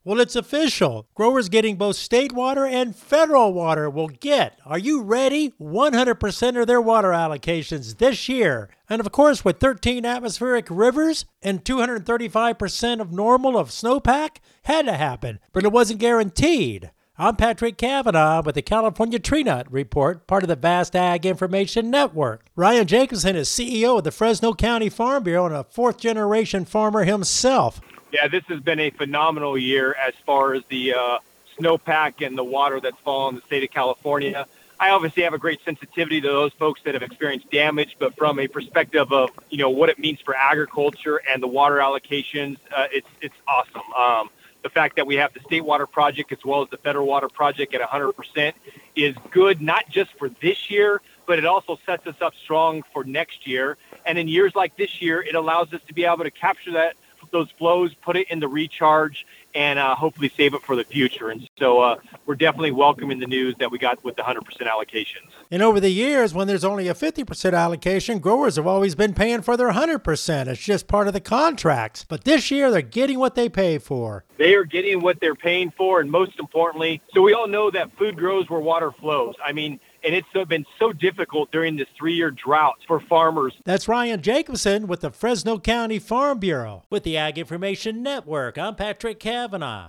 Well, it's official. Growers getting both state water and federal water will get, are you ready? 100% of their water allocations this year. And of course, with 13 atmospheric rivers and 235% of normal of snowpack, had to happen, but it wasn't guaranteed. I'm Patrick Cavanaugh with the California Tree Nut Report, part of the Vast Ag Information Network. Ryan Jacobson is CEO of the Fresno County Farm Bureau and a fourth-generation farmer himself. Yeah, this has been a phenomenal year as far as the snowpack and the water that's fallen in the state of California. I obviously have a great sensitivity to those folks that have experienced damage, but from a perspective of, what it means for agriculture and the water allocations, it's awesome. The fact that we have the state water project as well as the federal water project at 100% is good, not just for this year, but it also sets us up strong for next year. And in years like this year, it allows us to be able to capture those flows, put it in the recharge, and hopefully save it for the future. And so we're definitely welcoming the news that we got with the 100% allocations. And over the years, when there's only a 50% allocation, growers have always been paying for their 100%. It's just part of the contracts. But this year, they're getting what they pay for. They are getting what they're paying for, and most importantly, so we all know that food grows where water flows. And it's been so difficult during this 3-year drought for farmers. That's Ryan Jacobson with the Fresno County Farm Bureau. With the Ag Information Network, I'm Patrick Cavanaugh.